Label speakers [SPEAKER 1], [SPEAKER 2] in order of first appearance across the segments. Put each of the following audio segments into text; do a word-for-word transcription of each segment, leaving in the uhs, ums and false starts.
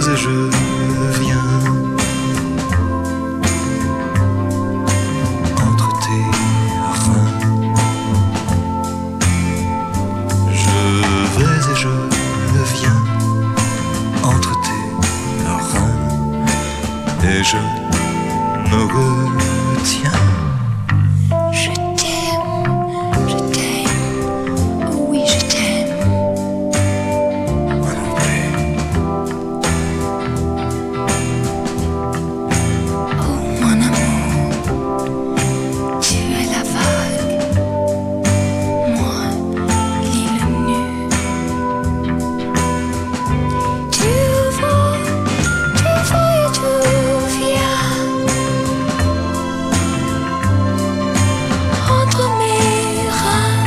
[SPEAKER 1] et je viens entre tes reins. Je vais et je viens entre tes reins et je me retiens.
[SPEAKER 2] Je t'aime, je t'aime, oh oui je t'aime.
[SPEAKER 1] Moi non plus.
[SPEAKER 2] Oh mon amour, tu es la vague, moi l'île nue. Tu vas, tu vas et tu viens entre mes reins.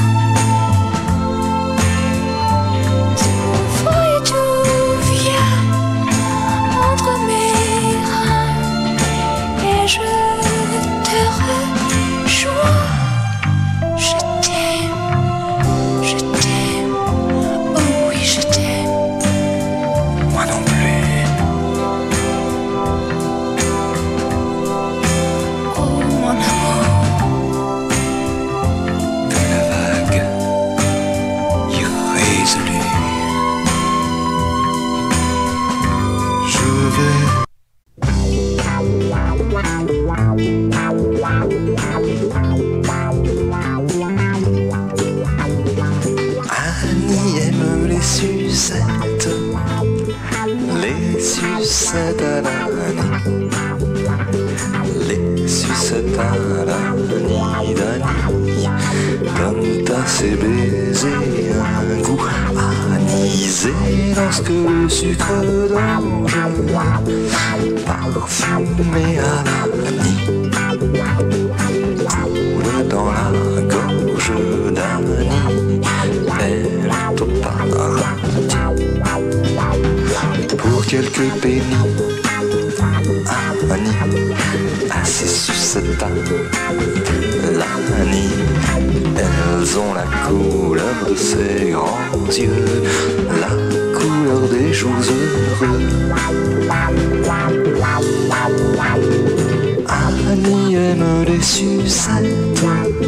[SPEAKER 2] Tu vas et tu viens entre mes reins et je te rejoins. Je t'aime, je t'aime, oh oui je t'aime.
[SPEAKER 1] Moi non plus.
[SPEAKER 2] Oh mon amour,
[SPEAKER 1] Comme la vague irrésolue. Je vais Annie aime les sucettes, les sucettes à l'Annie, les sucettes à l'Annie d'Annie, donnent à ses baisers un goût anisé lorsque le sucre d'orge parfumé à l'Annie coule dans la gorge d'Annie. Elle est au paradis. Pour quelques pénis, Annie a ses sucettes à l'Annie. Elles ont la couleur de ses grands yeux, la couleur des jours heureux. Annie aime les sucettes.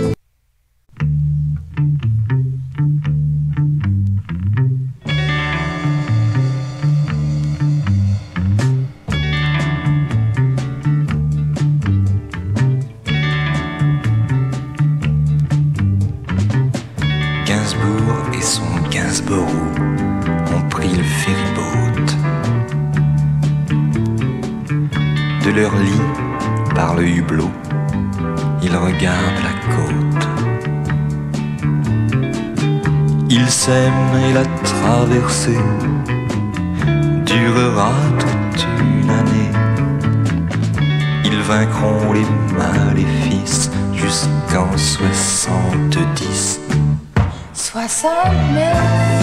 [SPEAKER 1] Gainsbourg et son Gainsborough ont pris le ferryboat. De leur lit, par le hublot, ils regardent la côte. Ils s'aiment et la traversée durera toute une année. Ils vaincront les maléfices jusqu'en soixante-dix.
[SPEAKER 2] soixante-neuf.